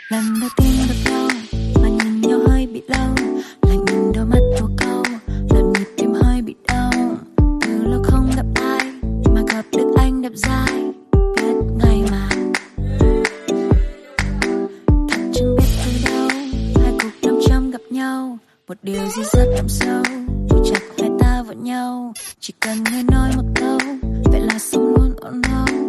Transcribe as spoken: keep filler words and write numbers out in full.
Lần đầu tiên gặp nhau mà nhìn nhau hơi bị lâu, lại nhìn đôi mắt vô câu làm nhịp tim hơi bị đau. Từ lâu không gặp ai mà gặp được anh đẹp dai, biết ngay mà thật chẳng biết từ đâu hai cuộc năm trăm gặp nhau. Một điều gì rất đậm sâu buộc chặt hai ta vào nhau, chỉ cần người nói một câu vậy là sống luôn ổn đâu.